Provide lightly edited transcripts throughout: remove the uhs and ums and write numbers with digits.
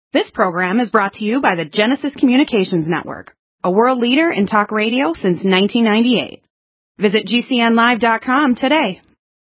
This program is brought to you by the Genesis Communications Network, a world leader in talk radio since 1998. Visit GCNlive.com today.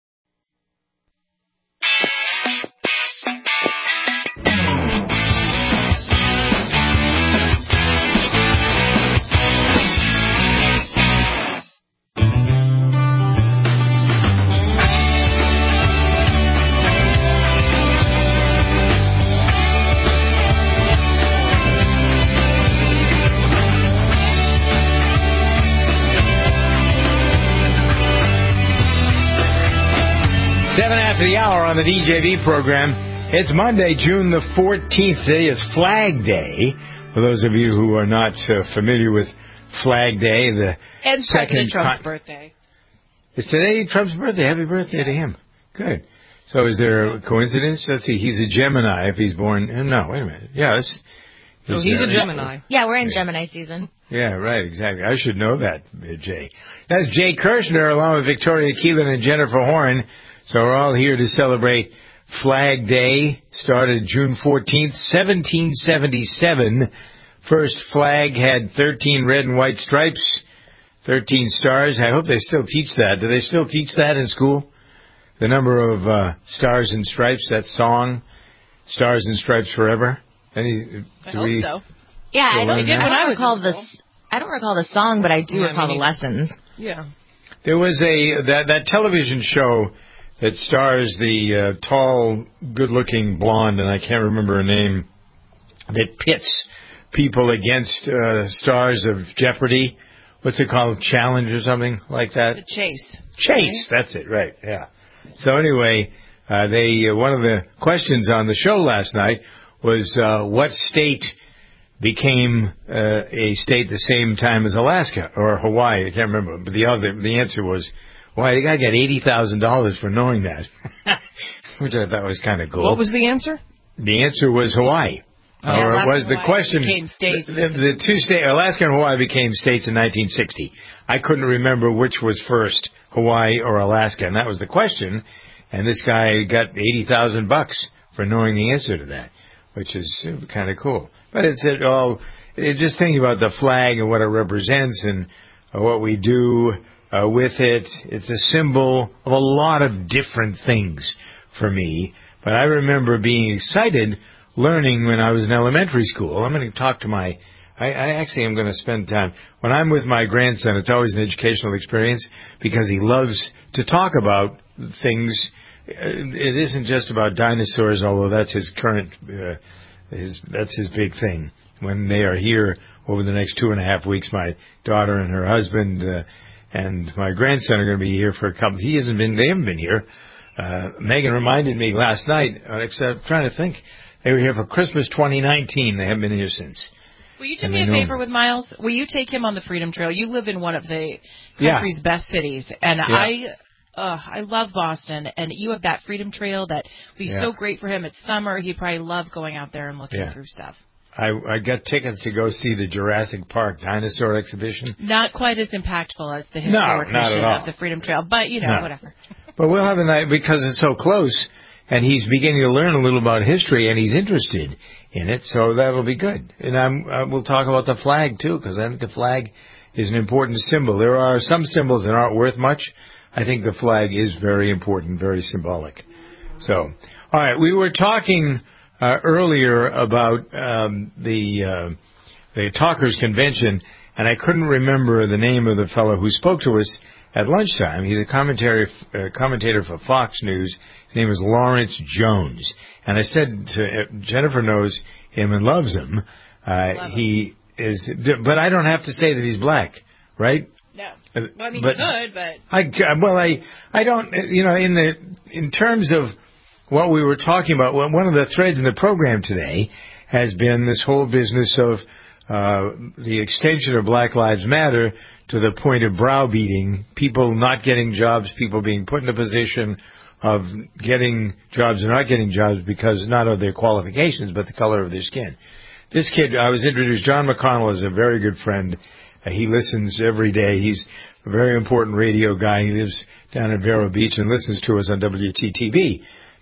To the hour on the DJV program. It's Monday, June the 14th. Today is Flag Day. For those of you who are not familiar with Flag Day, and President Trump's birthday. Is today Trump's birthday? Happy birthday to him. Good. So is there a coincidence? Let's see. He's a Gemini if he's born. No, wait a minute. Yes. So he's a Gemini. Yeah, we're in Gemini season. Yeah, right, exactly. I should know that, Jay. That's Jay Kirshner along with Victoria Keelan and Jennifer Horn. So we're all here to celebrate Flag Day. Started June 14th, 1777. First flag had 13 red and white stripes, 13 stars. I hope they still teach that. Do they still teach that in school? The number of stars and stripes, that song, Stars and Stripes Forever? I hope so. Yeah, I don't recall the song, but I do recall the lessons. Yeah. There was that television show that stars the tall, good-looking blonde, and I can't remember her name, that pits people against stars of Jeopardy. What's it called? Challenge or something like that? The Chase. Chase, that's it, right, yeah. So anyway, one of the questions on the show last night was what state became a state the same time as Alaska or Hawaii? I can't remember, but the answer was, why, the guy got $80,000 for knowing that, which I thought was kind of cool. What was the answer? The answer was Hawaii. Or it was the question. Became states. The two states, Alaska and Hawaii, became states in 1960. I couldn't remember which was first, Hawaii or Alaska, and that was the question. And this guy got $80,000 for knowing the answer to that, which is kind of cool. But it's just thinking about the flag and what it represents and what we do with it. It's a symbol of a lot of different things for me. But I remember being excited learning when I was in elementary school. I'm going to talk to I actually am going to spend time. When I'm with my grandson, it's always an educational experience because he loves to talk about things. It isn't just about dinosaurs, although that's his current, that's his big thing. When they are here over the next 2.5 weeks, my daughter and her husband, and my grandson are going to be here for a couple. They haven't been here. Megan reminded me last night, except I'm trying to think. They were here for Christmas 2019. They haven't been here since. Will you do me a favor with Miles? Will you take him on the Freedom Trail? You live in one of the country's best cities, and I love Boston, and you have that Freedom Trail that would be so great for him. It's summer. He'd probably love going out there and looking through stuff. I got tickets to go see the Jurassic Park dinosaur exhibition. Not quite as impactful as the historic mission of the Freedom Trail, but, whatever. But we'll have a night because it's so close, and he's beginning to learn a little about history, and he's interested in it, so that'll be good. And we'll talk about the flag, too, because I think the flag is an important symbol. There are some symbols that aren't worth much. I think the flag is very important, very symbolic. So, all right, we were talking earlier about the Talkers Convention, and I couldn't remember the name of the fellow who spoke to us at lunchtime. He's a commentator for Fox News. His name is Lawrence Jones. And I said to Jennifer knows him and loves him. He is, but I don't have to say that he's black, right? No. Well, I mean, you could, but I don't. In terms of what we were talking about, one of the threads in the program today has been this whole business of the extension of Black Lives Matter to the point of browbeating, people not getting jobs, people being put in a position of getting jobs or not getting jobs because not of their qualifications, but the color of their skin. This kid, I was introduced, John McConnell is a very good friend. He listens every day. He's a very important radio guy. He lives down in Vero Beach and listens to us on WTTV.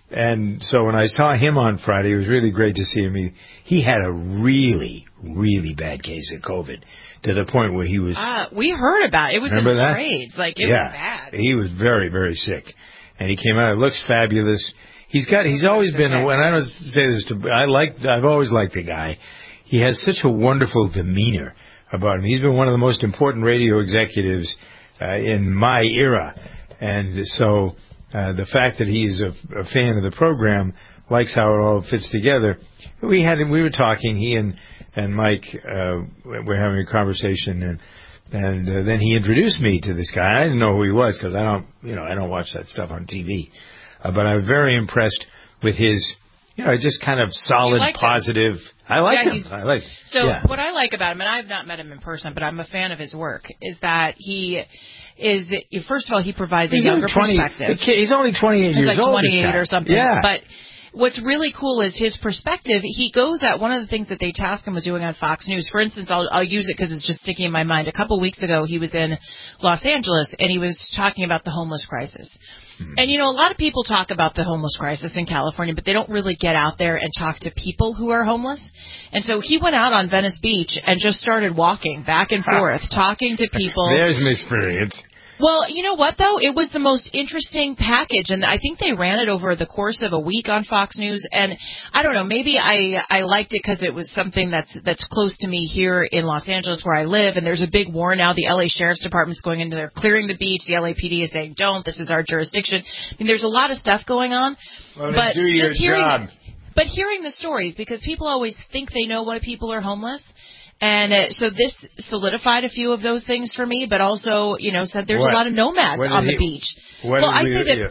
And so when I saw him on Friday, it was really great to see him. He had a really, really bad case of COVID to the point where he was... we heard about it. It was in the trades. Like, it was bad. He was very, very sick. And he came out. It looks fabulous. He's always been, and I don't say this I've always liked the guy. He has such a wonderful demeanor about him. He's been one of the most important radio executives in my era. And so the fact that he's a fan of the program, likes how it all fits together. We were talking, he and Mike were having a conversation, and then he introduced me to this guy. I didn't know who he was because I don't watch that stuff on TV. But I was very impressed with his, just kind of solid, positive. I like him. What I like about him, and I have not met him in person, but I'm a fan of his work, is that he is, first of all, he provides a younger perspective. He's only 28 years old. Like 28 or something. Yeah. But what's really cool is his perspective. He goes at one of the things that they task him with doing on Fox News. For instance, I'll use it because it's just sticking in my mind. A couple weeks ago, he was in Los Angeles, and he was talking about the homeless crisis. And, a lot of people talk about the homeless crisis in California, but they don't really get out there and talk to people who are homeless. And so he went out on Venice Beach and just started walking back and forth, talking to people. There's an experience. Well, you know what, though? It was the most interesting package, and I think they ran it over the course of a week on Fox News, and I don't know, maybe I liked it because it was something that's close to me here in Los Angeles where I live, and there's a big war now. The L.A. Sheriff's Department's going into there, clearing the beach. The LAPD is saying, don't, this is our jurisdiction. I mean, there's a lot of stuff going on. Well, but do your job. But hearing the stories, because people always think they know why people are homeless. And so this solidified a few of those things for me, but also, said there's a lot of nomads on the beach. Well, I say that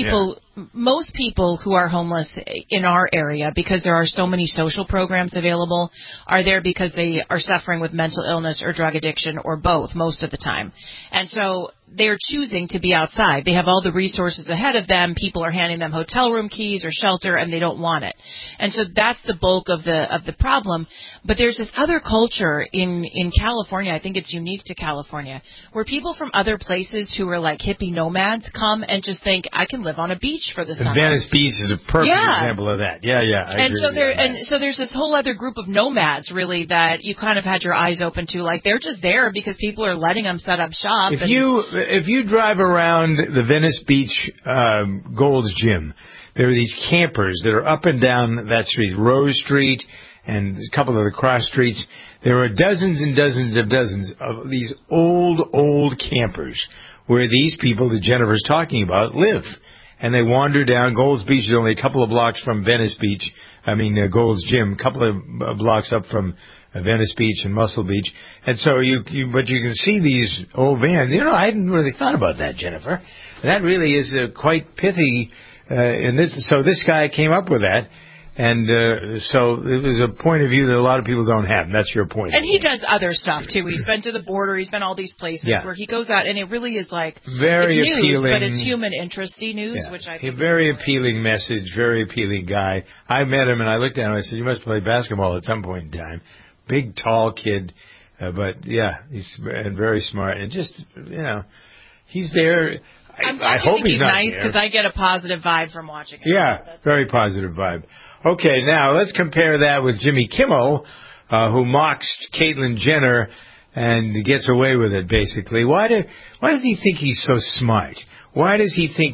most people who are homeless in our area, because there are so many social programs available, are there because they are suffering with mental illness or drug addiction or both most of the time. And so they're choosing to be outside. They have all the resources ahead of them. People are handing them hotel room keys or shelter, and they don't want it. And so that's the bulk of the problem. But there's this other culture in California, I think it's unique to California, where people from other places who are like hippie nomads come and just think, I can live on a beach for the summer. Venice Beach is a perfect example of that. Yeah. So there's this whole other group of nomads, really, that you kind of had your eyes open to. Like, they're just there because people are letting them set up shop. If you drive around the Venice Beach Gold's Gym, there are these campers that are up and down that street, Rose Street and a couple of the cross streets. There are dozens and dozens of these old campers where these people that Jennifer's talking about live. And they wander down. Gold's Beach is only a couple of blocks from Venice Beach. Gold's Gym, a couple of blocks up from Venice Beach and Muscle Beach. And so but you can see these old vans. I hadn't really thought about that, Jennifer. That really is quite pithy. So this guy came up with that. And so it was a point of view that a lot of people don't have. And that's your point. And he does other stuff, too. He's been to the border. He's been all these places where he goes out. And it really is like, very it's news, appealing, but it's human interesty news, which I think a very appealing message, very appealing guy. I met him and I looked at him and I said, you must play basketball at some point in time. Big, tall kid. But, he's very smart. And just, he's there. I hope he's not nice because I get a positive vibe from watching him. Yeah, very positive vibe. Okay, now let's compare that with Jimmy Kimmel, who mocks Caitlyn Jenner and gets away with it, basically. Why does he think he's so smart? Why does he think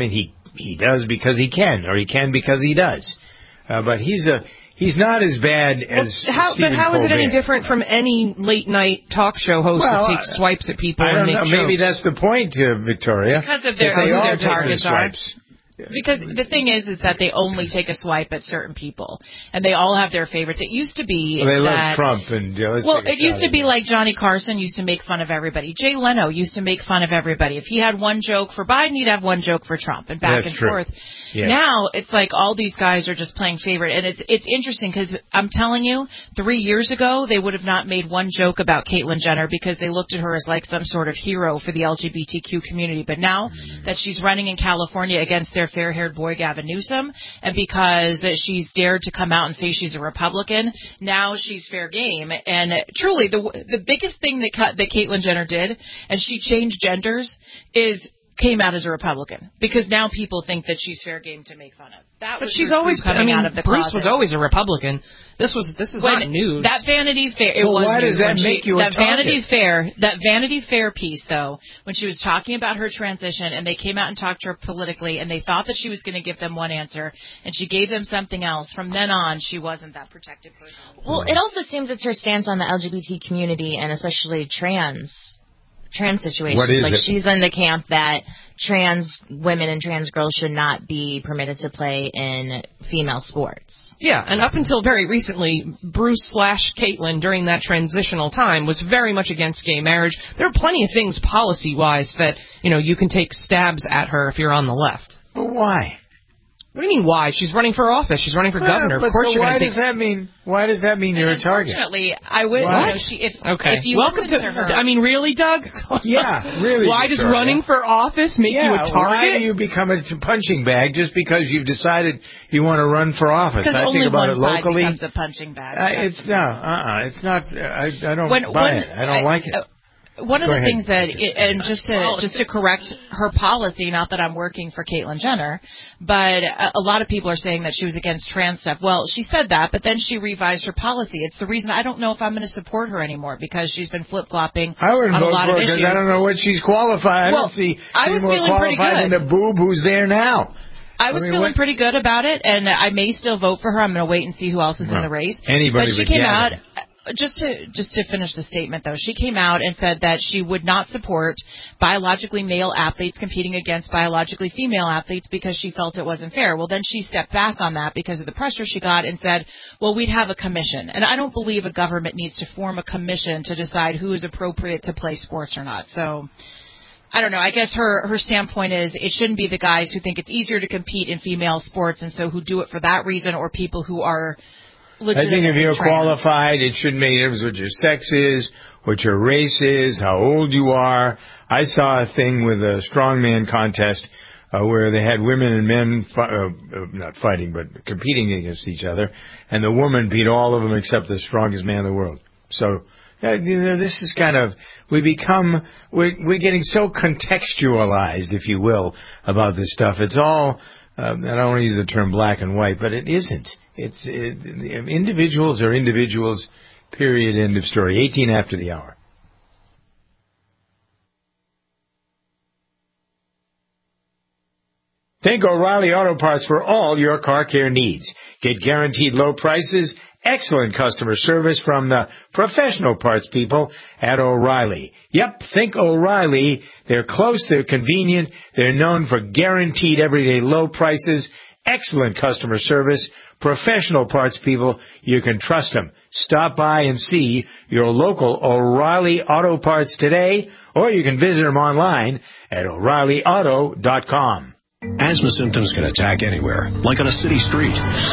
he does because he can, or he can because he does. But he's not as bad as Stephen But how Colbert. Is it any different from any late-night talk show host that takes swipes at people and makes jokes? Maybe that's the point, Victoria. Because of who their targets are. Because the thing is that they only take a swipe at certain people, and they all have their favorites. It used to be they love Trump and it used to be like Johnny Carson used to make fun of everybody. Jay Leno used to make fun of everybody. If he had one joke for Biden, he'd have one joke for Trump, and back and forth. Yes. Now it's like all these guys are just playing favorite, and it's interesting because I'm telling you, 3 years ago they would have not made one joke about Caitlyn Jenner because they looked at her as like some sort of hero for the LGBTQ community. But now that she's running in California against their fair-haired boy Gavin Newsom, and because she's dared to come out and say she's a Republican, now she's fair game. And truly, the biggest thing that Caitlyn Jenner did, and she changed genders, is came out as a Republican, because now people think that she's fair game to make fun of. That but was she's always coming out of the Bruce closet. was always a Republican. This is not news. That Vanity Fair. It well, was why does that make you a target? That Vanity Fair piece, though, when she was talking about her transition, and they came out and talked to her politically, and they thought that she was going to give them one answer, and she gave them something else. From then on, she wasn't that protected person. Well, it also seems it's her stance on the LGBT community and especially trans situations. What is like it? She's in the camp that trans women and trans girls should not be permitted to play in female sports. Yeah, and up until very recently, Bruce/Caitlyn during that transitional time was very much against gay marriage. There are plenty of things policy-wise that, you can take stabs at her if you're on the left. But why? What do you mean why? She's running for office. She's running for governor. Of course, you're going to take. Why does that mean you're a target? Unfortunately, I would. If you welcome listen to her. I mean, really, Doug? Yeah, really. Why does running for office make you a target? Why do you become a punching bag just because you've decided you want to run for office? Because I only think about one it locally. side becomes a punching bag. It's not. I don't buy it. I don't like it. One of the things that, and just to correct her policy, not that I'm working for Caitlyn Jenner, but a lot of people are saying that she was against trans stuff. Well, she said that, but then she revised her policy. It's the reason I don't know if I'm going to support her anymore, because she's been flip-flopping on a lot of issues. I don't know what she's qualified. I don't see any more qualified than the boob who's there now. I was feeling pretty good about it, and I may still vote for her. I'm going to wait and see who else is in the race. Anybody but she came out. Just to finish the statement, though, she came out and said that she would not support biologically male athletes competing against biologically female athletes because she felt it wasn't fair. Well, then she stepped back on that because of the pressure she got and said, well, we'd have a commission. And I don't believe a government needs to form a commission to decide who is appropriate to play sports or not. So I don't know. I guess her standpoint is it shouldn't be the guys who think it's easier to compete in female sports and so who do it for that reason, or people who are I think if you're qualified, it shouldn't make a difference what your sex is, what your race is, how old you are. I saw a thing with a strongman contest where they had women and men not fighting, but competing against each other, and the woman beat all of them except the strongest man in the world. So this is kind of we're getting so contextualized, if you will, about this stuff. It's all I don't want to use the term black and white, but it isn't. Individuals are individuals, period, end of story. 18 after the hour. Think O'Reilly Auto Parts for all your car care needs. Get guaranteed low prices, excellent customer service from the professional parts people at O'Reilly. Yep, think O'Reilly. They're close, they're convenient, they're known for guaranteed everyday low prices, excellent customer service, professional parts people. You can trust them. Stop by and see your local O'Reilly Auto Parts today, or you can visit them online at O'ReillyAuto.com. Asthma symptoms can attack anywhere, like on a city street.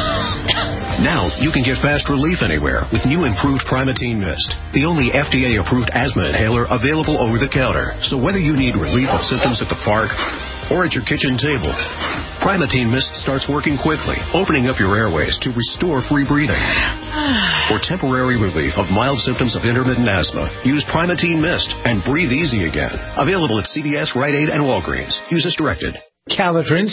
Now, you can get fast relief anywhere with new improved Primatene Mist, the only FDA-approved asthma inhaler available over the counter. So whether you need relief of symptoms at the park or at your kitchen table, Primatene Mist starts working quickly, opening up your airways to restore free breathing. For temporary relief of mild symptoms of intermittent asthma, use Primatene Mist and breathe easy again. Available at CVS, Rite Aid, and Walgreens. Use as directed. Calotren,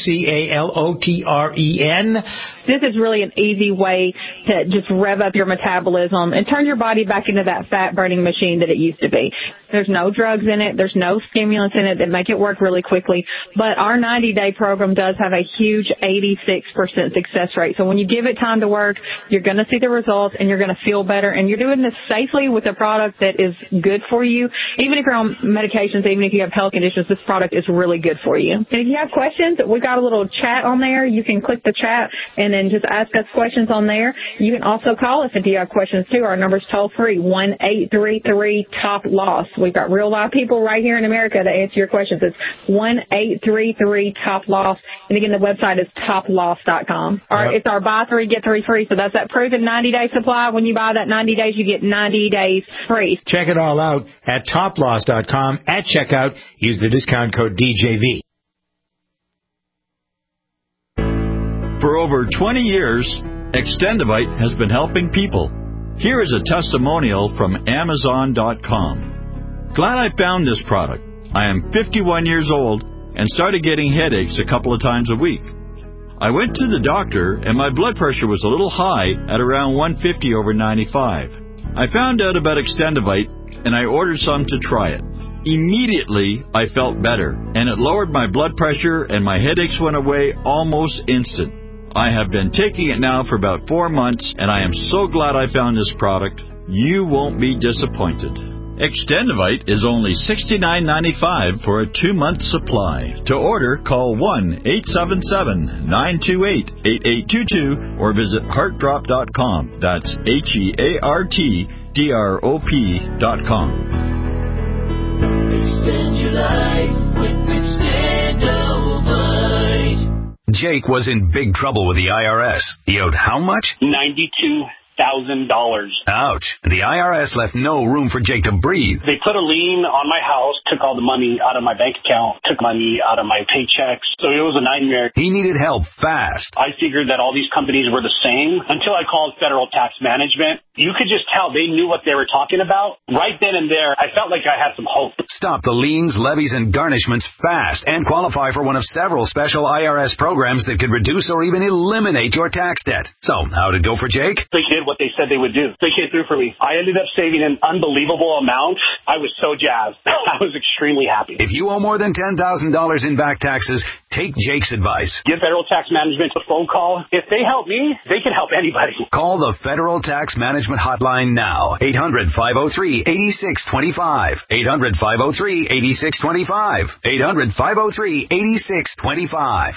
Calotren. This is really an easy way to just rev up your metabolism and turn your body back into that fat-burning machine that it used to be. There's no drugs in it. There's no stimulants in it that make it work really quickly. But our 90-day program does have a huge 86% success rate. So when you give it time to work, you're going to see the results and you're going to feel better. And you're doing this safely with a product that is good for you. Even if you're on medications, even if you have health conditions, this product is really good for you. And if you have questions, we've got a little chat on there. You can click the chat and then just ask us questions on there. You can also call us if you have questions too. Our number's toll free, 1-833-TOP-LOSS. We've got real live people right here in America to answer your questions. It's 1-833-TOP-LOSS. And again, the website is toploss.com. It's our buy 3, get 3 free. So that's that proven 90-day supply. When you buy that 90 days, you get 90 days free. Check it all out at toploss.com. At checkout, use the discount code DJV. For over 20 years, Extendivite has been helping people. Here is a testimonial from Amazon.com. Glad I found this product. I am 51 years old and started getting headaches a couple of times a week. I went to the doctor, and my blood pressure was a little high at around 150 over 95. I found out about Extendivite, and I ordered some to try it. Immediately, I felt better, and it lowered my blood pressure, and my headaches went away almost instant. I have been taking it now for about 4 months, and I am so glad I found this product. You won't be disappointed. Extendivite is only $69.95 for a 2-month supply. To order, call 1-877-928-8822 or visit heartdrop.com. That's HEARTDROP.com. Extend your life with Extendivite. Jake was in big trouble with the IRS. He owed how much? $92,000. Ouch. The IRS left no room for Jake to breathe. They put a lien on my house, took all the money out of my bank account, took money out of my paychecks. So it was a nightmare. He needed help fast. I figured that all these companies were the same until I called Federal Tax Management. You could just tell they knew what they were talking about. Right then and there, I felt like I had some hope. Stop the liens, levies, and garnishments fast and qualify for one of several special IRS programs that could reduce or even eliminate your tax debt. So, how'd it go for Jake? They did what they said they would do. They came through for me. I ended up saving an unbelievable amount. I was so jazzed. I was extremely happy. If you owe more than $10,000 in back taxes, take Jake's advice. Give Federal Tax Management a phone call. If they help me, they can help anybody. Call the Federal Tax Management Hotline now. 800-503-8625. 800-503-8625. 800-503-8625.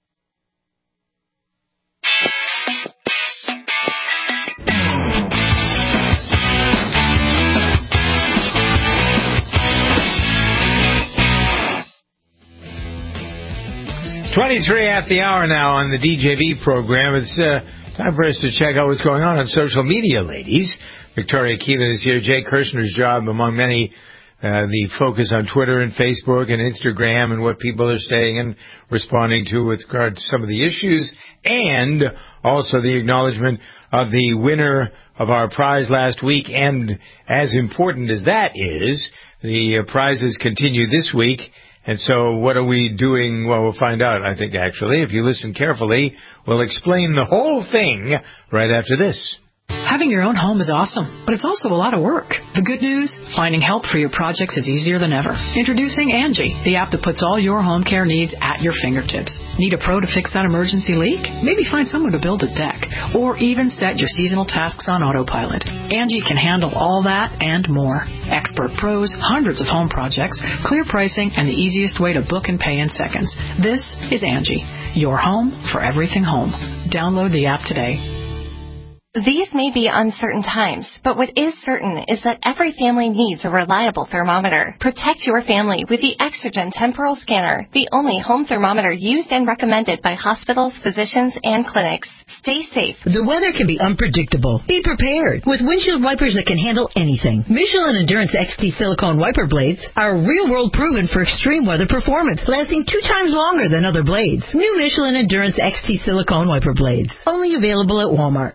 .23 after the hour now on the DJV program. It's time for us to check out what's going on social media, ladies. Victoria Keelan is here. Jay Kirshner's job, among many, the focus on Twitter and Facebook and Instagram and what people are saying and responding to with regard to some of the issues, and also the acknowledgement of the winner of our prize last week. And as important as that is, the prizes continue this week. And so what are we doing? Well, we'll find out, I think, actually. If you listen carefully, we'll explain the whole thing right after this. Having your own home is awesome, but it's also a lot of work. The good news? Finding help for your projects is easier than ever. Introducing Angie, the app that puts all your home care needs at your fingertips. Need a pro to fix that emergency leak? Maybe find someone to build a deck, or even set your seasonal tasks on autopilot. Angie can handle all that and more. Expert pros, hundreds of home projects, clear pricing, and the easiest way to book and pay in seconds. This is Angie, your home for everything home. Download the app today. These may be uncertain times, but what is certain is that every family needs a reliable thermometer. Protect your family with the Exergen Temporal Scanner, the only home thermometer used and recommended by hospitals, physicians, and clinics. Stay safe. The weather can be unpredictable. Be prepared with windshield wipers that can handle anything. Michelin Endurance XT silicone wiper blades are real-world proven for extreme weather performance, lasting 2 times longer than other blades. New Michelin Endurance XT silicone wiper blades, only available at Walmart.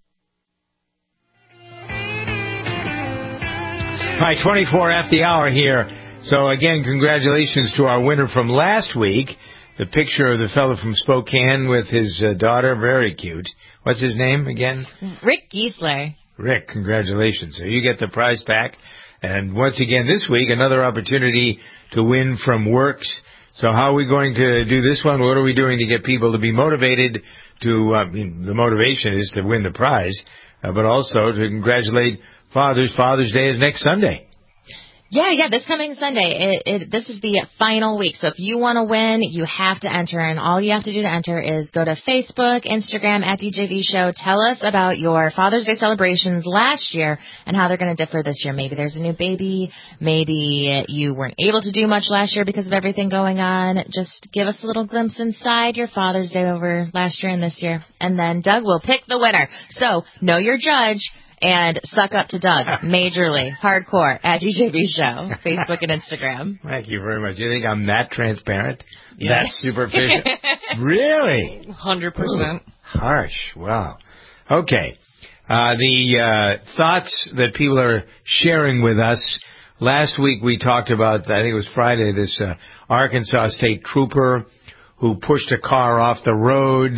All right, 24 after the hour here. So, again, congratulations to our winner from last week. The picture of the fellow from Spokane with his daughter, very cute. What's his name again? Rick Giesler. Rick, congratulations. So you get the prize pack. And once again, this week, another opportunity to win from Works. So how are we going to do this one? What are we doing to get people to be motivated to, the motivation is to win the prize, but also to congratulate Father's Day is next Sunday. Yeah, this coming Sunday. This is the final week. So if you want to win, you have to enter. And all you have to do to enter is go to Facebook, Instagram, at DJV Show. Tell us about your Father's Day celebrations last year and how they're going to differ this year. Maybe there's a new baby. Maybe you weren't able to do much last year because of everything going on. Just give us a little glimpse inside your Father's Day over last year and this year. And then Doug will pick the winner. So know your judge. And suck up to Doug, majorly, hardcore, at DJV Show, Facebook and Instagram. Thank you very much. You think I'm that transparent? Yeah. That superficial? Really? 100%. Harsh. Wow. Okay. The thoughts that people are sharing with us last week we talked about, I think it was Friday, this Arkansas State Trooper who pushed a car off the road.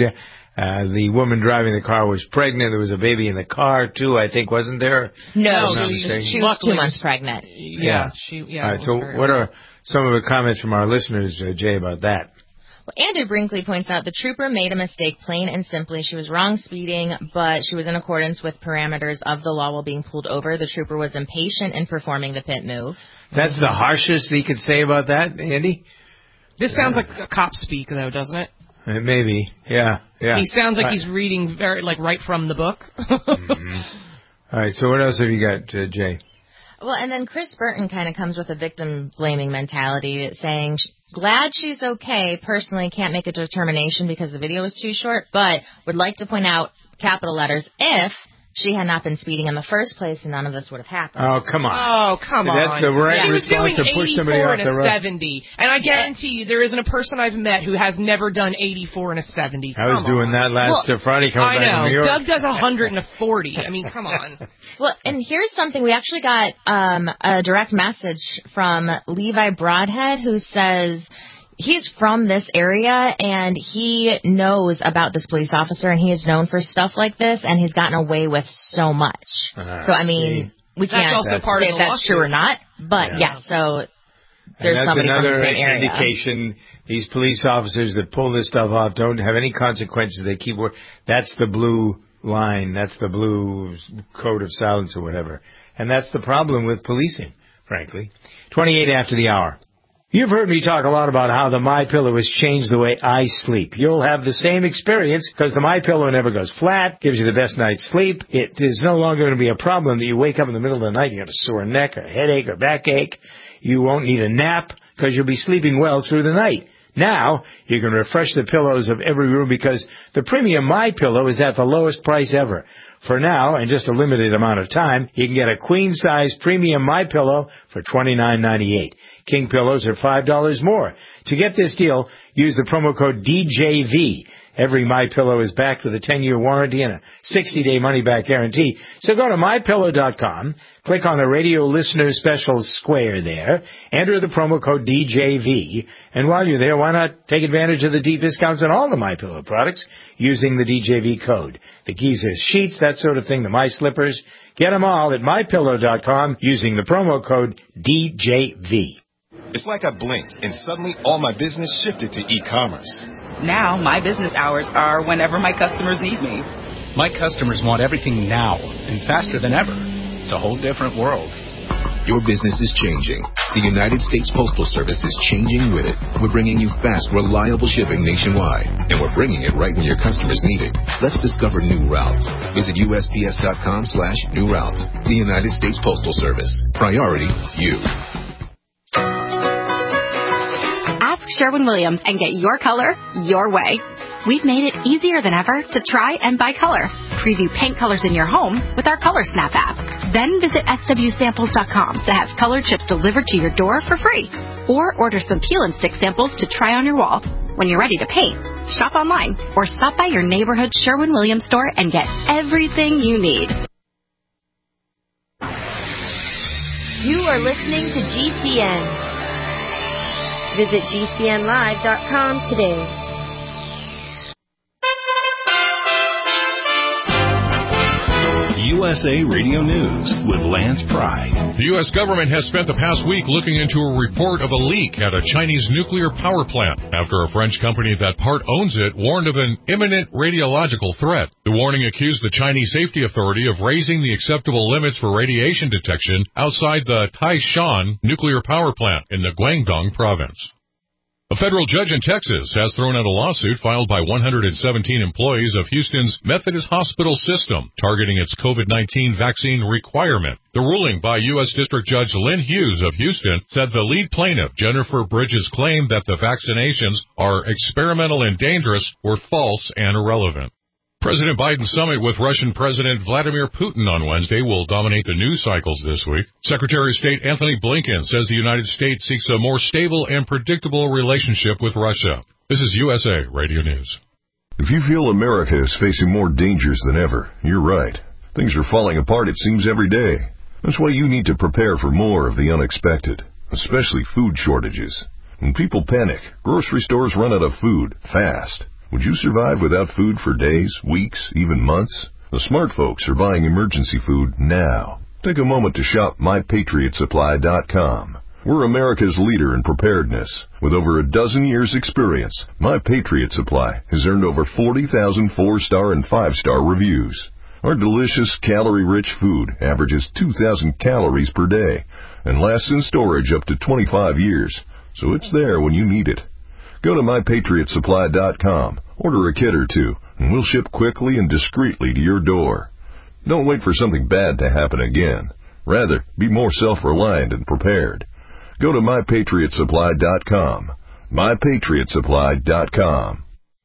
The woman driving the car was pregnant. There was a baby in the car, too, I think, wasn't there? No, she was 2 months pregnant. Yeah. All right, so what are some of the comments from our listeners, Jay, about that? Well, Andy Brinkley points out the trooper made a mistake, plain and simply. She was wrong speeding, but she was in accordance with parameters of the law while being pulled over. The trooper was impatient in performing the pit move. That's the harshest he could say about that, Andy? This sounds like a cop speak, though, doesn't it? Maybe, yeah. He sounds like he's reading right from the book. Mm-hmm. All right, so what else have you got, Jay? Well, and then Chris Burton kind of comes with a victim-blaming mentality, saying, glad she's okay. Personally, can't make a determination because the video was too short, but would like to point out, capital letters, if she had not been speeding in the first place, and none of this would have happened. Oh, come on. That's the right response to push somebody off the road. She was doing 84 and a 70, and I guarantee you there isn't a person I've met who has never done 84 and a 70. I was doing that last Friday coming back from New York. Doug does 100 and a 40. I mean, come on. Well, and here's something. We actually got a direct message from Levi Broadhead, who says he's from this area, and he knows about this police officer, and he is known for stuff like this, and he's gotten away with so much. So, I mean, we can't say if that's true or not, but so there's somebody from the same area. Indication these police officers that pull this stuff off don't have any consequences. They keep working. That's the blue line. That's the blue code of silence or whatever. And that's the problem with policing, frankly. 28 after the hour. You've heard me talk a lot about how the MyPillow has changed the way I sleep. You'll have the same experience because the MyPillow never goes flat, gives you the best night's sleep. It is no longer going to be a problem that you wake up in the middle of the night, you got a sore neck, or a headache, or backache. You won't need a nap because you'll be sleeping well through the night. Now, you can refresh the pillows of every room because the premium MyPillow is at the lowest price ever. For now, and just a limited amount of time, you can get a queen-size premium MyPillow for $29.98. King pillows are $5 more. To get this deal, use the promo code DJV. Every MyPillow is backed with a 10-year warranty and a 60-day money-back guarantee. So go to MyPillow.com, click on the radio listener special square there, enter the promo code DJV, and while you're there, why not take advantage of the deep discounts on all the MyPillow products using the DJV code? The Giza sheets, that sort of thing, the My Slippers. Get them all at MyPillow.com using the promo code DJV. It's like I blinked, and suddenly all my business shifted to e-commerce. Now, my business hours are whenever my customers need me. My customers want everything now and faster than ever. It's a whole different world. Your business is changing. The United States Postal Service is changing with it. We're bringing you fast, reliable shipping nationwide, and we're bringing it right when your customers need it. Let's discover new routes. Visit USPS.com/new routes. The United States Postal Service. Priority, you. Sherwin-Williams and get your color your way. We've made it easier than ever to try and buy color. Preview paint colors in your home with our Color Snap app. Then visit swsamples.com to have color chips delivered to your door for free. Or order some peel and stick samples to try on your wall. When you're ready to paint, shop online or stop by your neighborhood Sherwin-Williams store and get everything you need. You are listening to GCN. Visit GCNlive.com today. USA Radio News with Lance Pry. The U.S. government has spent the past week looking into a report of a leak at a Chinese nuclear power plant after a French company that part owns it warned of an imminent radiological threat. The warning accused the Chinese Safety Authority of raising the acceptable limits for radiation detection outside the Taishan nuclear power plant in the Guangdong province. A federal judge in Texas has thrown out a lawsuit filed by 117 employees of Houston's Methodist Hospital system, targeting its COVID-19 vaccine requirement. The ruling by U.S. District Judge Lynn Hughes of Houston said the lead plaintiff, Jennifer Bridges' claim that the vaccinations are experimental and dangerous were false and irrelevant. President Biden's summit with Russian President Vladimir Putin on Wednesday will dominate the news cycles this week. Secretary of State Anthony Blinken says the United States seeks a more stable and predictable relationship with Russia. This is USA Radio News. If you feel America is facing more dangers than ever, you're right. Things are falling apart, it seems, every day. That's why you need to prepare for more of the unexpected, especially food shortages. When people panic, grocery stores run out of food fast. Would you survive without food for days, weeks, even months? The smart folks are buying emergency food now. Take a moment to shop MyPatriotSupply.com. We're America's leader in preparedness. With over a dozen years' experience, My Patriot Supply has earned over 40,000 4-star and 5-star reviews. Our delicious, calorie-rich food averages 2,000 calories per day and lasts in storage up to 25 years, so it's there when you need it. Go to MyPatriotSupply.com, order a kit or two, and we'll ship quickly and discreetly to your door. Don't wait for something bad to happen again. Rather, be more self-reliant and prepared. Go to MyPatriotSupply.com. MyPatriotSupply.com.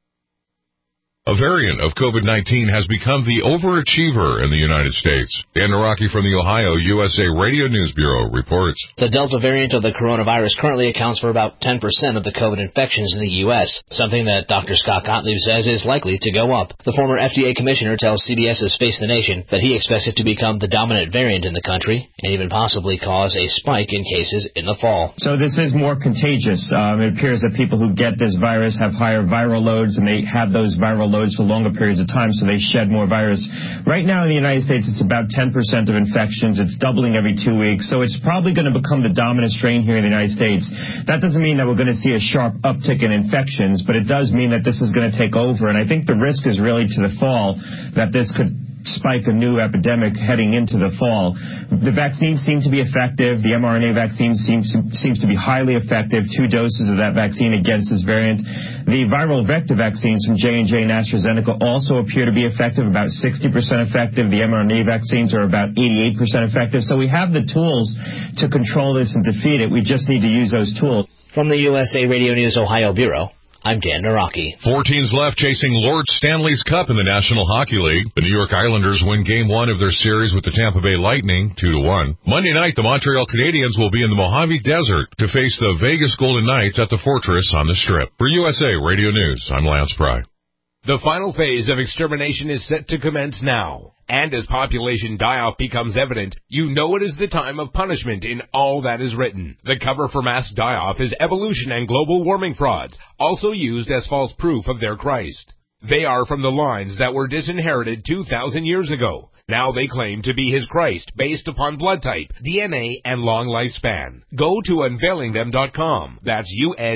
A variant of COVID-19 has become the overachiever in the United States. Dan Naraki from the Ohio USA Radio News Bureau reports. The Delta variant of the coronavirus currently accounts for about 10% of the COVID infections in the U.S., something that Dr. Scott Gottlieb says is likely to go up. The former FDA commissioner tells CBS's Face the Nation that he expects it to become the dominant variant in the country and even possibly cause a spike in cases in the fall. So this is more contagious. It appears that people who get this virus have higher viral loads, and they have those viral loads for longer periods of time, so they shed more virus. Right now in the United States, it's about 10% of infections. It's doubling every 2 weeks, so it's probably going to become the dominant strain here in the United States. That doesn't mean that we're going to see a sharp uptick in infections, but it does mean that this is going to take over, and I think the risk is really to the fall that this could spike a new epidemic heading into the fall. The vaccines seem to be effective. The mRNA vaccine seems to be highly effective. 2 doses of that vaccine against this variant. The viral vector vaccines from J&J and AstraZeneca also appear to be effective, about 60% effective. The mRNA vaccines are about 88% effective. So we have the tools to control this and defeat it. We just need to use those tools. From the USA Radio News Ohio Bureau, I'm Dan Naraki. 4 teams left chasing Lord Stanley's Cup in the National Hockey League. The New York Islanders win Game 1 of their series with the Tampa Bay Lightning, 2-1. Monday night, the Montreal Canadiens will be in the Mojave Desert to face the Vegas Golden Knights at the Fortress on the Strip. For USA Radio News, I'm Lance Pry. The final phase of extermination is set to commence now. And as population die-off becomes evident, you know it is the time of punishment in all that is written. The cover for mass die-off is evolution and global warming frauds, also used as false proof of their Christ. They are from the lines that were disinherited 2,000 years ago. Now they claim to be his Christ based upon blood type, DNA, and long lifespan. Go to unveilingthem.com. That's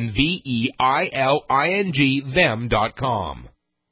UNVEILING them.com.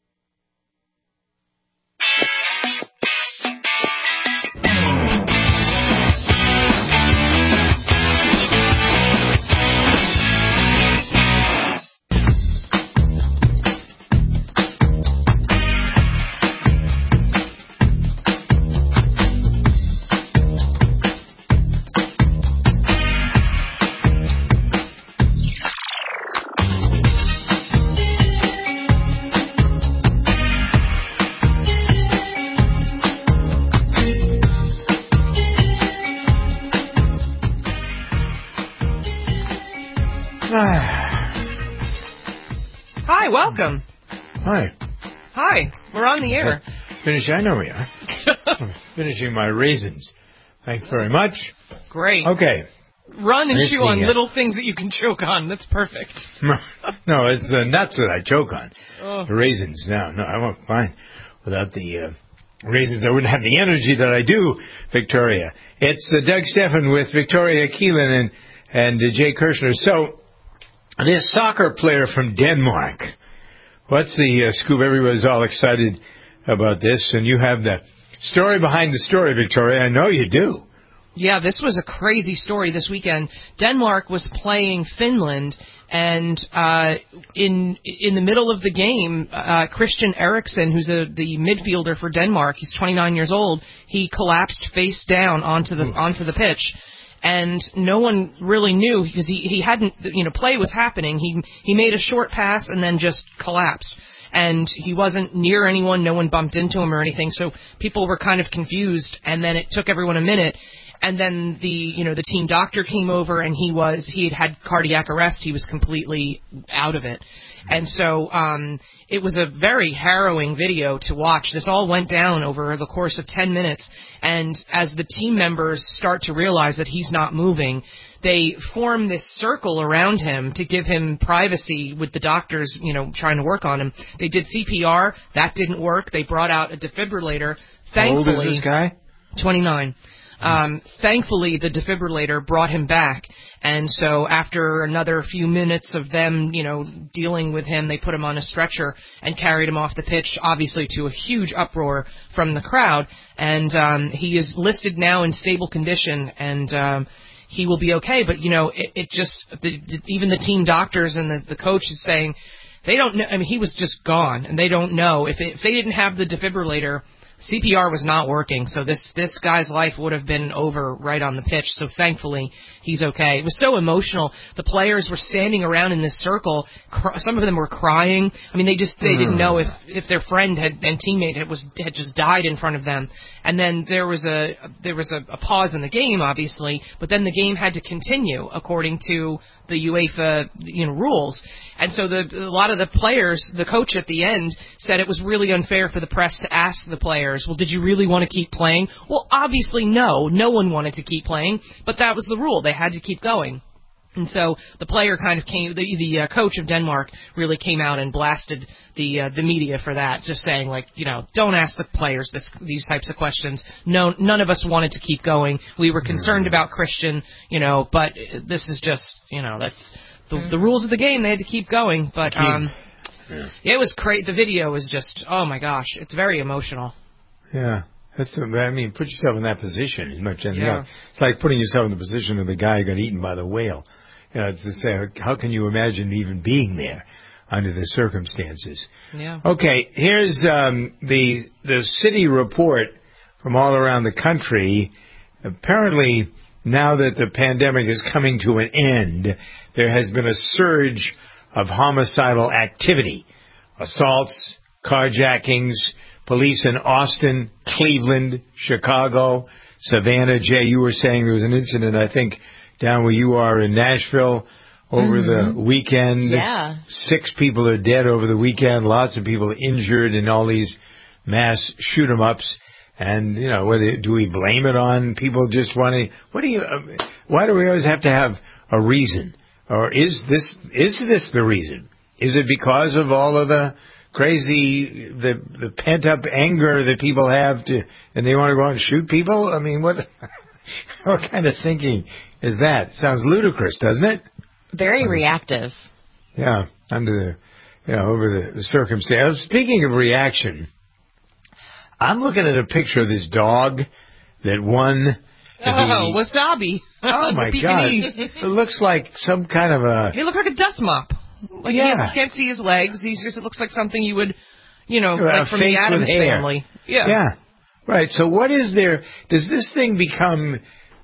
Hi, welcome. Hi. Hi, we're on the air. I know we are. Finishing my raisins. Thanks very much. Great. Okay. Run and chew on little things that you can choke on. That's perfect. No, it's the nuts that I choke on. Oh. The raisins. No, I won't fine. Without the raisins, I wouldn't have the energy that I do, Victoria. It's Doug Steffen with Victoria Keelan and Jay Kirshner. So, this soccer player from Denmark, what's the scoop? Everybody's all excited about this, and you have the story behind the story, Victoria. I know you do. Yeah, this was a crazy story this weekend. Denmark was playing Finland, and in the middle of the game, Christian Eriksen, who's the midfielder for Denmark, he's 29 years old, he collapsed face down onto the pitch. And no one really knew because he hadn't, play was happening. He made a short pass and then just collapsed. And he wasn't near anyone. No one bumped into him or anything. So people were kind of confused. And then it took everyone a minute. And then the team doctor came over and he had cardiac arrest. He was completely out of it. And so it was a very harrowing video to watch. This all went down over the course of 10 minutes. And as the team members start to realize that he's not moving, they form this circle around him to give him privacy with the doctors, trying to work on him. They did CPR. That didn't work. They brought out a defibrillator. Thankfully, how old is this guy? 29. Thankfully, the defibrillator brought him back. And so after another few minutes of them, dealing with him, they put him on a stretcher and carried him off the pitch, obviously to a huge uproar from the crowd. And he is listed now in stable condition, and he will be okay. But, it just, even the team doctors and the coach is saying they don't know. I mean, he was just gone, and they don't know. If they didn't have the defibrillator, CPR was not working, so this guy's life would have been over right on the pitch. So thankfully, he's okay. It was so emotional. The players were standing around in this circle. Some of them were crying. I mean, they didn't know if their friend and teammate had just died in front of them. And then there was a pause in the game, obviously, but then the game had to continue according to the UEFA rules. And so a lot of the players, the coach at the end said it was really unfair for the press to ask the players, well, did you really want to keep playing? Well, obviously no one wanted to keep playing, but that was the rule. They had to keep going. And so the player kind of the coach of Denmark really came out and blasted the media for that, just saying, don't ask the players these types of questions. No, none of us wanted to keep going. We were concerned about Christian, but this is just, that's the rules of the game. They had to keep going. But it was great. The video was just, oh my gosh, it's very emotional. Yeah. Put yourself in that position as much as anything else. It's like putting yourself in the position of the guy who got eaten by the whale. To say, how can you imagine even being there under the circumstances? Yeah. Okay, here's the city report from all around the country. Apparently, now that the pandemic is coming to an end, there has been a surge of homicidal activity. Assaults, carjackings, police in Austin, Cleveland, Chicago, Savannah. Jay, you were saying there was an incident, I think, down where you are in Nashville over the weekend. Yeah. 6 people are dead over the weekend. Lots of people injured in all these mass shoot-em-ups. And, whether do we blame it on people just wanting... why do we always have to have a reason? Or is this the reason? Is it because of all of the crazy, the pent-up anger that people have and they want to go out and shoot people? I mean, what kind of thinking is that? Sounds ludicrous, doesn't it? Very reactive. Yeah, over the circumstance. Speaking of reaction, I'm looking at a picture of this dog that won. Wasabi. Oh my God! It looks like some kind of a. He looks like a dust mop. You can't see his legs. It looks like something you would, like from the Addams Family. Yeah. Right. So what is there? Does this thing become?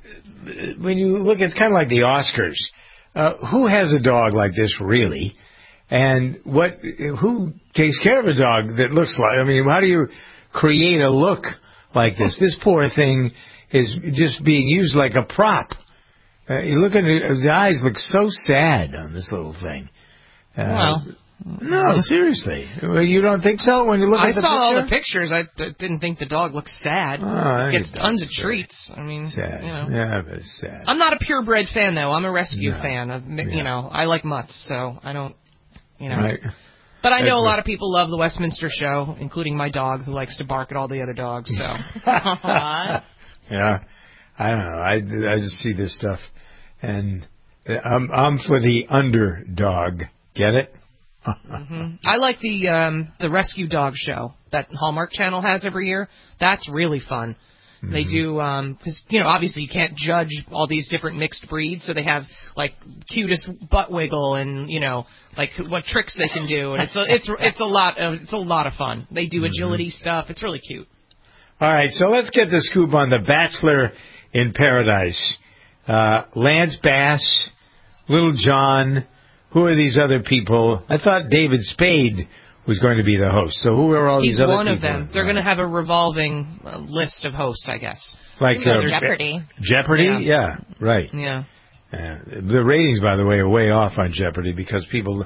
When you look at kind of like the Oscars, who has a dog like this really? And who takes care of a dog that looks like? I mean, how do you create a look like this? This poor thing is just being used like a prop. You look at his eyes; look so sad on this little thing. No, seriously. You don't think so when you look at the picture? I saw all the pictures. I didn't think the dog looked sad. Gets tons of treats. I mean, sad. Yeah, but it's sad. I'm not a purebred fan, though. I'm a rescue fan. I like mutts, so I don't, Right. But I know a lot of people love the Westminster show, including my dog, who likes to bark at all the other dogs, so. Yeah. I don't know. I just see this stuff, and I'm for the underdog. Get it? I like the Rescue Dog show that Hallmark Channel has every year. That's really fun. They do, because, obviously you can't judge all these different mixed breeds, so they have, cutest butt wiggle and, what tricks they can do, and it's a lot of fun. They do agility stuff. It's really cute. All right, so let's get the scoop on The Bachelor in Paradise. Lance Bass, Little John. Who are these other people? I thought David Spade was going to be the host. So who are all these other people? He's one of them. They're going to have a revolving list of hosts, I guess. Like Jeopardy. Jeopardy? Yeah, right. Yeah. The ratings, by the way, are way off on Jeopardy because people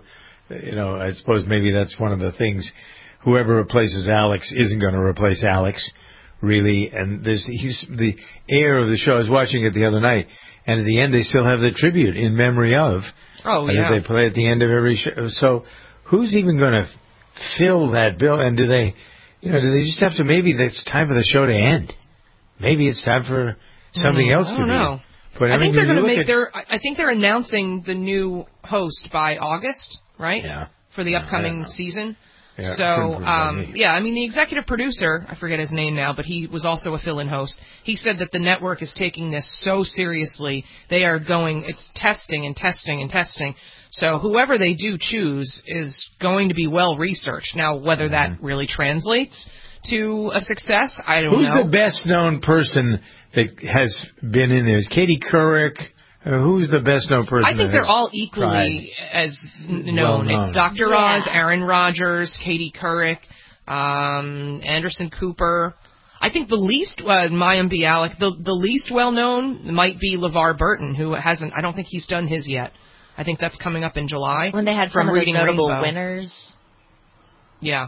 I suppose maybe that's one of the things. Whoever replaces Alex isn't going to replace Alex, really. And he's the air of the show. I was watching it the other night, and at the end they still have the tribute in memory of. Oh, yeah. That they play at the end of every show. So who's even going to fill that bill? And do they just have to? Maybe it's time for the show to end. Maybe it's time for something else to be. I don't know. But I think they're going to make I think they're announcing the new host by August, right? Yeah. For the upcoming season. Yeah, So, the executive producer, I forget his name now, but he was also a fill-in host. He said that the network is taking this so seriously. They are it's testing and testing and testing. So whoever they do choose is going to be well-researched. Now, whether that really translates to a success, I don't know. Who's the best-known person that has been in there? Is Katie Couric? Who's the best-known person? I think they're all equally as known. Well-known. It's Dr. Oz, Aaron Rodgers, Katie Couric, Anderson Cooper. I think the least, Mayim Bialik, the least well-known might be LeVar Burton, who hasn't, I don't think he's done his yet. I think that's coming up in July. When they had some of those notable winners. Yeah.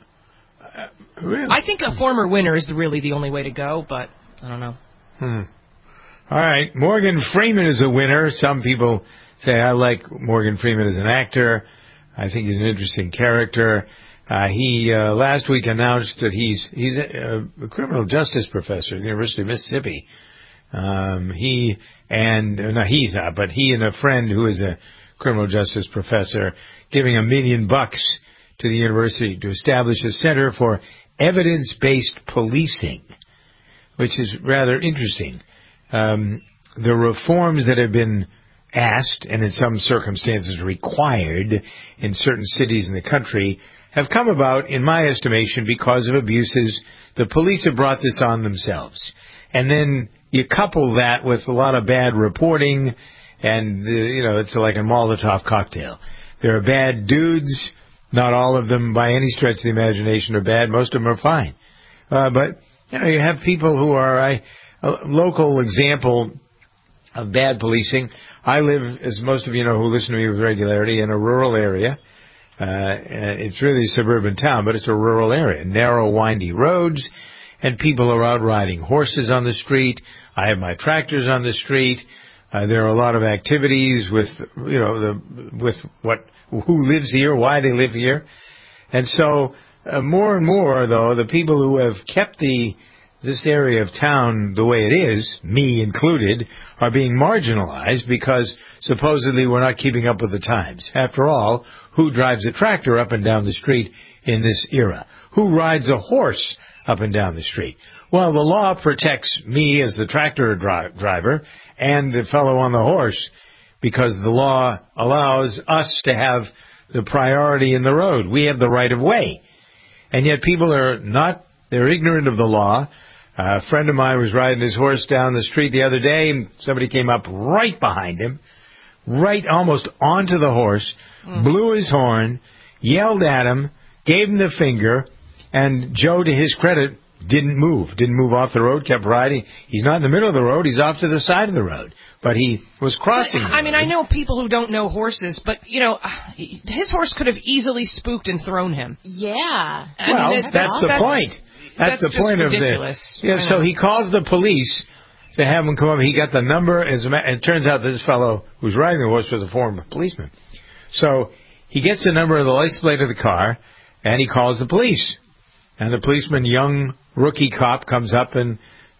Really? I think a former winner is really the only way to go, but I don't know. All right. Morgan Freeman is a winner. Some people say I like Morgan Freeman as an actor. I think he's an interesting character. He last week announced that he's a criminal justice professor at the University of Mississippi. He's not, but he and a friend who is a criminal justice professor giving $1 million to the university to establish a center for evidence-based policing, which is rather interesting. The reforms that have been asked, and in some circumstances required, in certain cities in the country, have come about, in my estimation, because of abuses. The police have brought this on themselves. And then you couple that with a lot of bad reporting, and, it's like a Molotov cocktail. There are bad dudes. Not all of them, by any stretch of the imagination, are bad. Most of them are fine. But, you have people who are... A local example of bad policing. I live, as most of you know who listen to me with regularity, in a rural area. It's really a suburban town, but it's a rural area. Narrow, windy roads, and people are out riding horses on the street. I have my tractors on the street. There are a lot of activities with, who lives here, why they live here. And so, more and more, though, the people who have kept this area of town the way it is, me included, are being marginalized because supposedly we're not keeping up with the times. After all, who drives a tractor up and down the street in this era? Who rides a horse up and down the street? Well, the law protects me as the tractor driver and the fellow on the horse because the law allows us to have the priority in the road. We have the right of way. And yet people they're ignorant of the law. A friend of mine was riding his horse down the street the other day, and somebody came up right behind him, right almost onto the horse, blew his horn, yelled at him, gave him the finger, and Joe, to his credit, didn't move off the road, kept riding. He's not in the middle of the road, he's off to the side of the road. But he was crossing the road. I mean, I know people who don't know horses, but, his horse could have easily spooked and thrown him. Yeah. That's the point. That's the point ridiculous. So he calls the police to have them come up. He got the number, and it turns out that this fellow who's riding the horse was a former policeman. So he gets the number of the license plate of the car, and he calls the police. And the policeman, young rookie cop, comes up and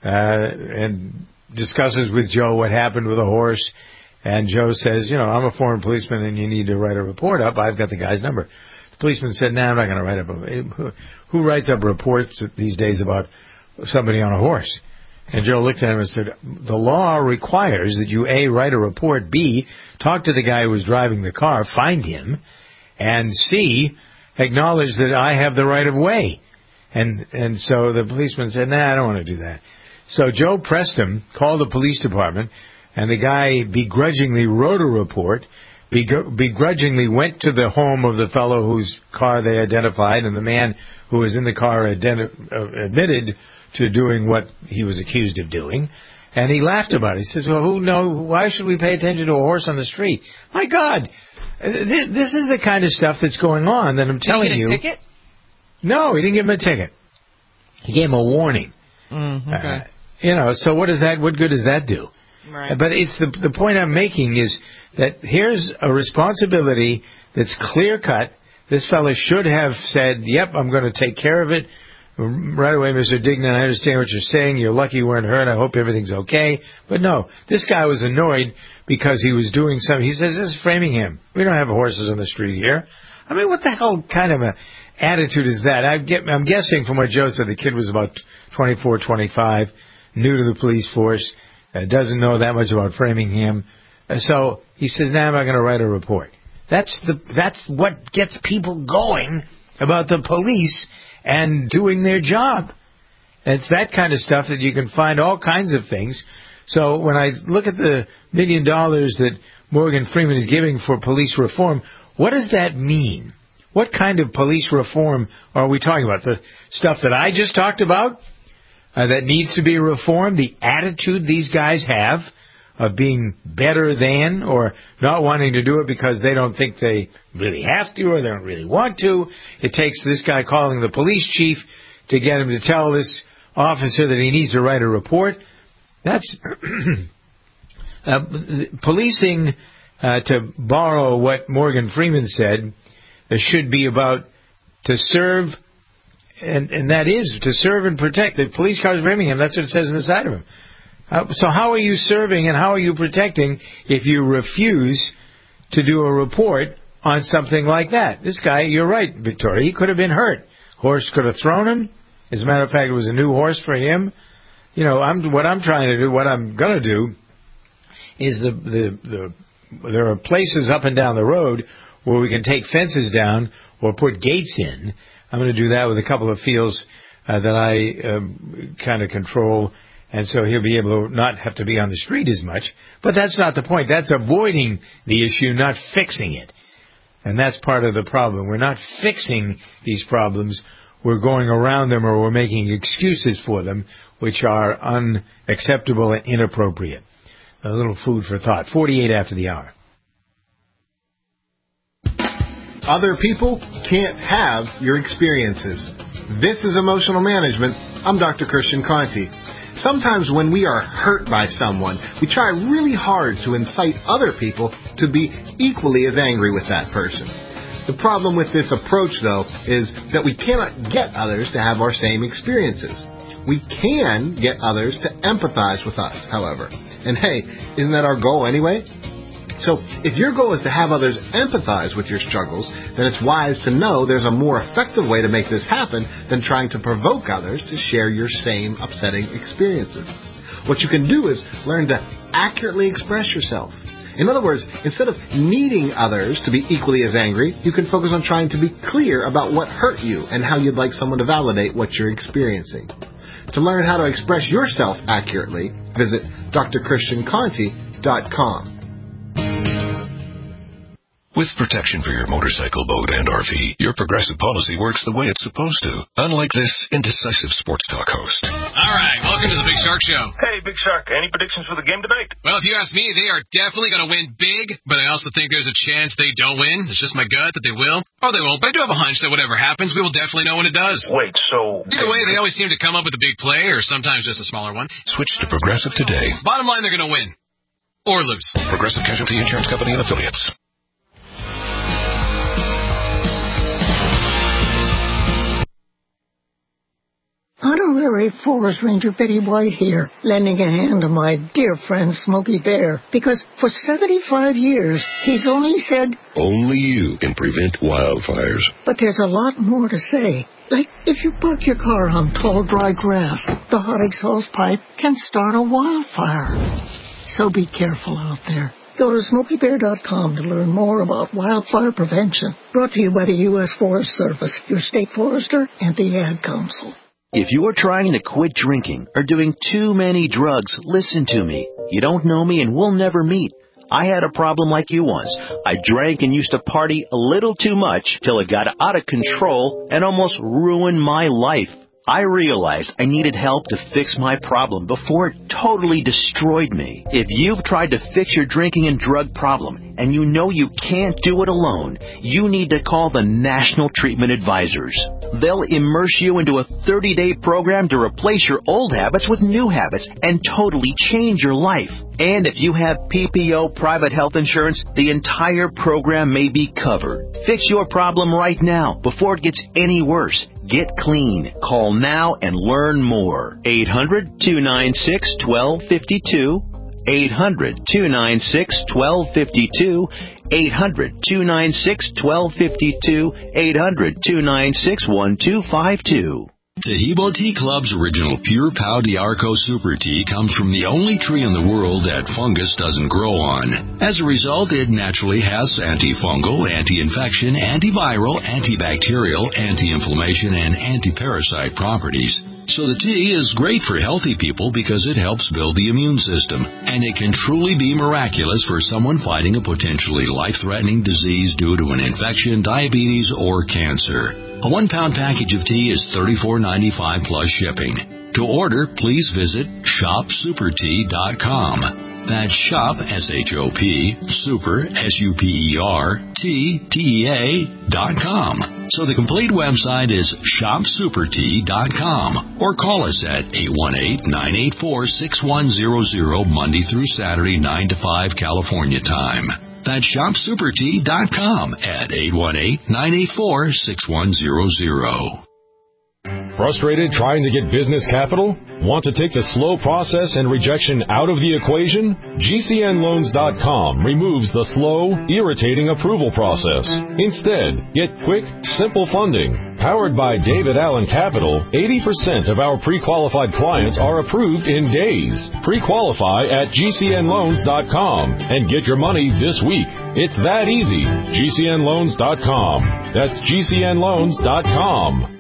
discusses with Joe what happened with the horse. And Joe says, I'm a former policeman, and you need to write a report up. I've got the guy's number. The policeman said, "No, I'm not going to write up who writes up reports these days about somebody on a horse?" And Joe looked at him and said, "The law requires that you, A, write a report, B, talk to the guy who was driving the car, find him, and C, acknowledge that I have the right of way." And so the policeman said, "Nah, I don't want to do that." So Joe pressed him, called the police department, and the guy begrudgingly wrote a report, begrudgingly went to the home of the fellow whose car they identified, and the man who was in the car admitted to doing what he was accused of doing, and he laughed about it. He says, "Well, why should we pay attention to a horse on the street? My God, this is the kind of stuff that's going on that I'm telling you. Did he get a ticket? No, he didn't give him a ticket. He gave him a warning. Okay. So what good does that do? Right. But it's the point I'm making is that here's a responsibility that's clear cut. This fellow should have said, "Yep, I'm going to take care of it right away, Mr. Dignan. I understand what you're saying. You're lucky you weren't hurt. I hope everything's okay." But no, this guy was annoyed because he was doing something. He says, "This is Framingham. We don't have horses on the street here." I mean, what the hell kind of a attitude is that? I'm guessing from what Joe said, the kid was about 24, 25, new to the police force, doesn't know that much about Framingham. So he says, "Now I'm not going to write a report." That's what gets people going about the police and doing their job. It's that kind of stuff that you can find all kinds of things. So when I look at the $1 million that Morgan Freeman is giving for police reform, what does that mean? What kind of police reform are we talking about? The stuff that I just talked about that needs to be reformed, the attitude these guys have of being better than or not wanting to do it because they don't think they really have to or they don't really want to. It takes this guy calling the police chief to get him to tell this officer that he needs to write a report. That's policing, to borrow what Morgan Freeman said, should be about to serve, and that is to serve and protect. The police cars of Framingham, that's what it says on the side of them. So how are you serving and how are you protecting if you refuse to do a report on something like that? This guy, you're right, Victoria, he could have been hurt. Horse could have thrown him. As a matter of fact, it was a new horse for him. What I'm going to do is there are places up and down the road where we can take fences down or put gates in. I'm going to do that with a couple of fields that I kind of control. And so he'll be able to not have to be on the street as much. But that's not the point. That's avoiding the issue, not fixing it. And that's part of the problem. We're not fixing these problems. We're going around them or we're making excuses for them, which are unacceptable and inappropriate. A little food for thought. 48 after the hour. Other people can't have your experiences. This is Emotional Management. I'm Dr. Christian Conti. Sometimes when we are hurt by someone, we try really hard to incite other people to be equally as angry with that person. The problem with this approach, though, is that we cannot get others to have our same experiences. We can get others to empathize with us, however. And hey, isn't that our goal anyway? So if your goal is to have others empathize with your struggles, then it's wise to know there's a more effective way to make this happen than trying to provoke others to share your same upsetting experiences. What you can do is learn to accurately express yourself. In other words, instead of needing others to be equally as angry, you can focus on trying to be clear about what hurt you and how you'd like someone to validate what you're experiencing. To learn how to express yourself accurately, visit drchristianconti.com. With protection for your motorcycle, boat, and RV, your Progressive policy works the way it's supposed to. Unlike this indecisive sports talk host. All right, welcome to the Big Shark Show. Hey, Big Shark, any predictions for the game tonight? Well, if you ask me, they are definitely going to win big, but I also think there's a chance they don't win. It's just my gut that they will, or they won't. But I do have a hunch that whatever happens, we will definitely know when it does. Wait, so... Either way, they always seem to come up with a big play, or sometimes just a smaller one. Switch to Progressive today. Bottom line, they're going to win. Or lose. Progressive Casualty Insurance Company and Affiliates. Honorary Forest Ranger Betty White here, lending a hand to my dear friend Smokey Bear, because for 75 years, he's only said, only you can prevent wildfires. But there's a lot more to say. Like, if you park your car on tall, dry grass, the hot exhaust pipe can start a wildfire. So be careful out there. Go to SmokeyBear.com to learn more about wildfire prevention. Brought to you by the U.S. Forest Service, your state forester, and the Ad Council. If you're trying to quit drinking or doing too many drugs, listen to me. You don't know me and we'll never meet. I had a problem like you once. I drank and used to party a little too much till it got out of control and almost ruined my life. I realized I needed help to fix my problem before it totally destroyed me. If you've tried to fix your drinking and drug problem and you know you can't do it alone, you need to call the National Treatment Advisors. They'll immerse you into a 30-day program to replace your old habits with new habits and totally change your life. And if you have PPO private health insurance, the entire program may be covered. Fix your problem right now before it gets any worse. Get clean. Call now and learn more. 800-296-1252. 800-296-1252. 800-296-1252. 800-296-1252. Tahibo Tea Club's original Pure Pau d'Arco Super Tea comes from the only tree in the world that fungus doesn't grow on. As a result, it naturally has antifungal, anti-infection, antiviral, antibacterial, anti-inflammation, and anti-parasite properties. So the tea is great for healthy people because it helps build the immune system, and it can truly be miraculous for someone fighting a potentially life-threatening disease due to an infection, diabetes, or cancer. A 1-pound package of tea is $34.95 plus shipping. To order, please visit shopsupertea.com. That's shop, S-H-O-P, super, S-U-P-E-R, T-T-E-A.com. So the complete website is shopsupertea.com, or call us at 818-984-6100 Monday through Saturday, 9 to 5 California time. That's shopsupertea.com at 818-984-6100. Frustrated trying to get business capital? Want to take the slow process and rejection out of the equation? GCNloans.com removes the slow, irritating approval process. Instead, get quick, simple funding. Powered by David Allen Capital, 80% of our pre-qualified clients are approved in days. Pre-qualify at GCNloans.com and get your money this week. It's that easy. GCNloans.com. That's GCNloans.com.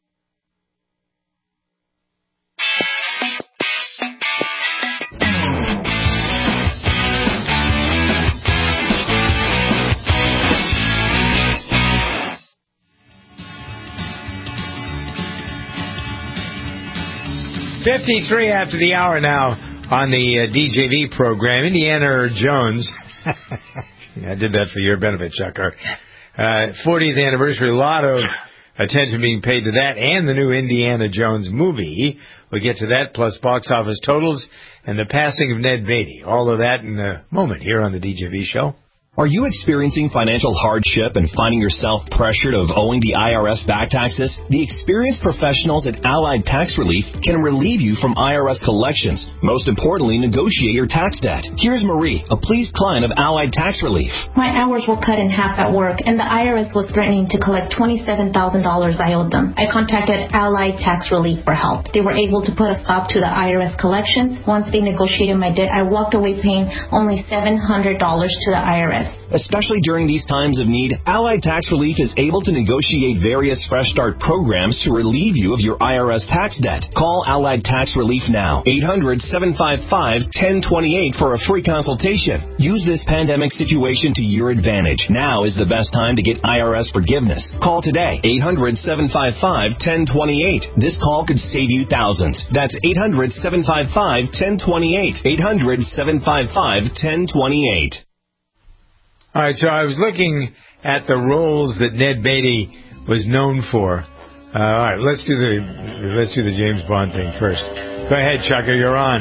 .53 after the hour now on the DJV program. Indiana Jones. I did that for your benefit, Chuck. 40th anniversary. A lot of attention being paid to that and the new Indiana Jones movie. We'll get to that, plus box office totals and the passing of Ned Beatty. All of that in a moment here on the DJV show. Are you experiencing financial hardship and finding yourself pressured of owing the IRS back taxes? The experienced professionals at Allied Tax Relief can relieve you from IRS collections. Most importantly, negotiate your tax debt. Here's Marie, a pleased client of Allied Tax Relief. My hours were cut in half at work, and the IRS was threatening to collect $27,000 I owed them. I contacted Allied Tax Relief for help. They were able to put a stop to the IRS collections. Once they negotiated my debt, I walked away paying only $700 to the IRS. Especially during these times of need, Allied Tax Relief is able to negotiate various Fresh Start programs to relieve you of your IRS tax debt. Call Allied Tax Relief now. 800-755-1028 for a free consultation. Use this pandemic situation to your advantage. Now is the best time to get IRS forgiveness. Call today. 800-755-1028. This call could save you thousands. That's 800-755-1028. 800-755-1028. All right, so I was looking at the roles that Ned Beatty was known for. All right, let's do the James Bond thing first. Go ahead, Chucker, you're on.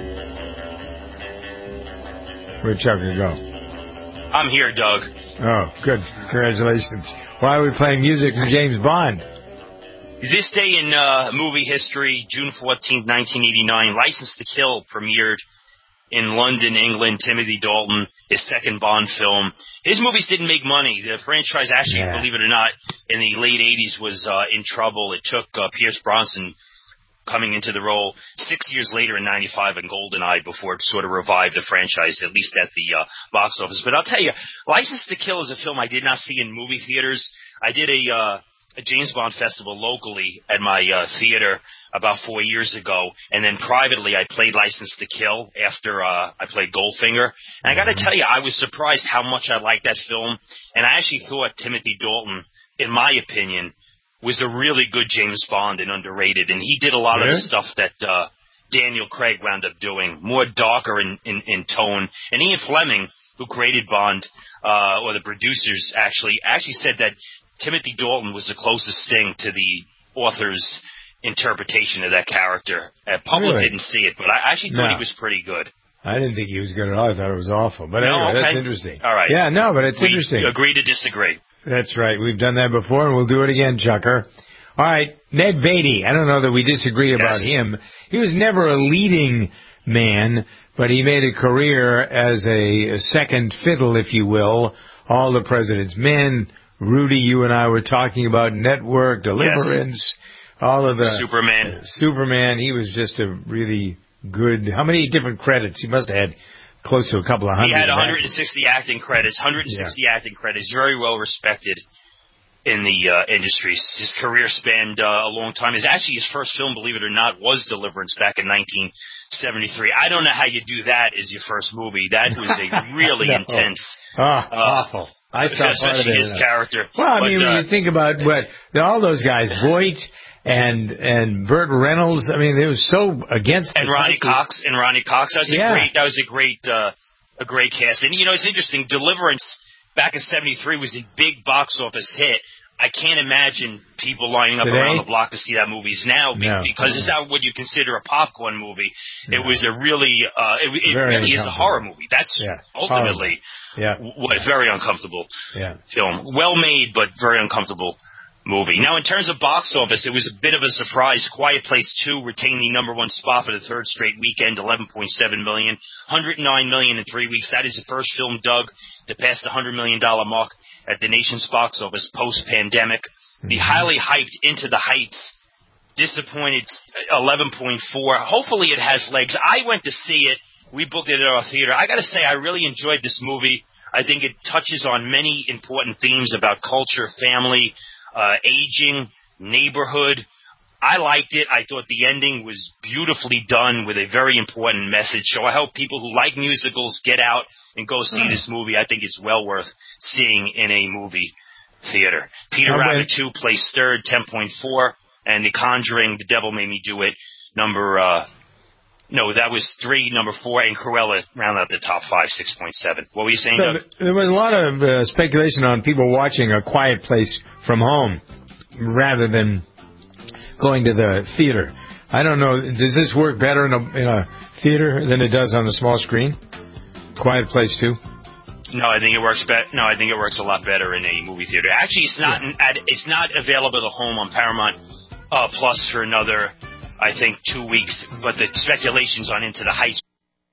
Where'd Chucker go? I'm here, Doug. Oh, good. Congratulations. Why are we playing music for James Bond? This day in movie history, June 14th, 1989, License to Kill premiered in London, England. Timothy Dalton, his second Bond film. His movies didn't make money. The franchise actually, believe it or not, in the late 80s was in trouble. It took Pierce Brosnan coming into the role 6 years later in 95 in GoldenEye before it sort of revived the franchise, at least at the box office. But I'll tell you, License to Kill is a film I did not see in movie theaters. I did a James Bond festival locally at my theater about 4 years ago, and then privately I played License to Kill after I played Goldfinger. And I got to tell you, I was surprised how much I liked that film, and I actually thought Timothy Dalton, in my opinion, was a really good James Bond and underrated, and he did a lot of the stuff that Daniel Craig wound up doing, more darker in tone. And Ian Fleming, who created Bond, or the producers actually said that Timothy Dalton was the closest thing to the author's interpretation of that character. Public didn't see it, but I actually thought he was pretty good. I didn't think he was good at all. I thought it was awful. But anyway, that's interesting. All right. Yeah, no, but it's interesting. Agree to disagree. That's right. We've done that before, and we'll do it again, Chucker. All right, Ned Beatty. I don't know that we disagree about him. He was never a leading man, but he made a career as a second fiddle, if you will. All the President's Men, Rudy, you and I were talking about Network, Deliverance, all of the... Superman. He was just a really good... How many different credits? He must have had close to a couple of hundred. He had 160 acting credits. Acting credits. Very well respected in the industry. His career spanned a long time. His first film, believe it or not, was Deliverance back in 1973. I don't know how you do that as your first movie. That was a really intense... awful. I saw part of it. His character. Well, I mean, when you think about all those guys, Voight and Burt Reynolds, I mean, they were so against... And Ronnie Cox. That was a great cast. And, it's interesting. Deliverance back in 73 was a big box office hit. I can't imagine people lining up around the block to see that movies now because it's not what you consider a popcorn movie. It was a really, it really is a horror movie. That's ultimately what a very uncomfortable film. Well made, but very uncomfortable movie. Now, in terms of box office, it was a bit of a surprise. Quiet Place 2 retained the number one spot for the third straight weekend, $11.7 million, $109 million in 3 weeks. That is the first film, Doug, to pass the $100 million mark at the nation's box office post-pandemic. The highly hyped Into the Heights disappointed 11.4. Hopefully it has legs. I went to see it. We booked it at our theater. I got to say, I really enjoyed this movie. I think it touches on many important themes about culture, family, aging, neighborhood. I liked it. I thought the ending was beautifully done with a very important message. So I hope people who like musicals get out and go see this movie. I think it's well worth seeing in a movie theater. Peter Rabbit 2 placed third, 10.4, and The Conjuring, The Devil Made Me Do It, that was 3, number 4, and Cruella rounded out the top 5, 6.7. What were you saying, Doug? There was a lot of speculation on people watching A Quiet Place from home rather than going to the theater. I don't know. Does this work better in a theater than it does on the small screen? Quiet Place 2? No, I think it works I think it works a lot better in a movie theater. Actually, it's not available at home on Paramount Plus for another, I think, 2 weeks, but the speculation's on Into the Heights.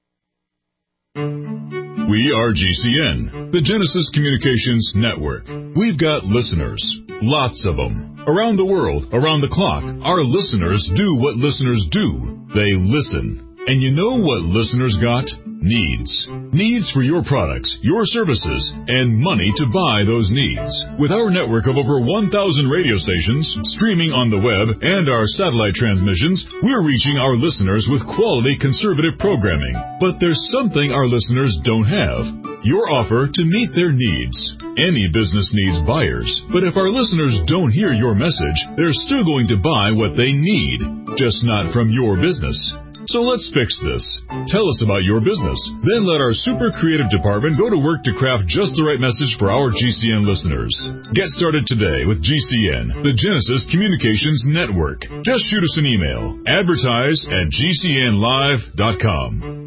We are GCN, the Genesis Communications Network. We've got listeners, lots of them. Around the world, around the clock, our listeners do what listeners do. They listen. And you know what listeners got? Needs. Needs for your products, your services, and money to buy those needs. With our network of over 1,000 radio stations, streaming on the web, and our satellite transmissions, we're reaching our listeners with quality conservative programming. But there's something our listeners don't have. Your offer to meet their needs. Any business needs buyers, but if our listeners don't hear your message, they're still going to buy what they need, just not from your business. So let's fix this. Tell us about your business. Then let our super creative department go to work to craft just the right message for our GCN listeners. Get started today with GCN, the Genesis Communications Network. Just shoot us an email. Advertise@gcnlive.com.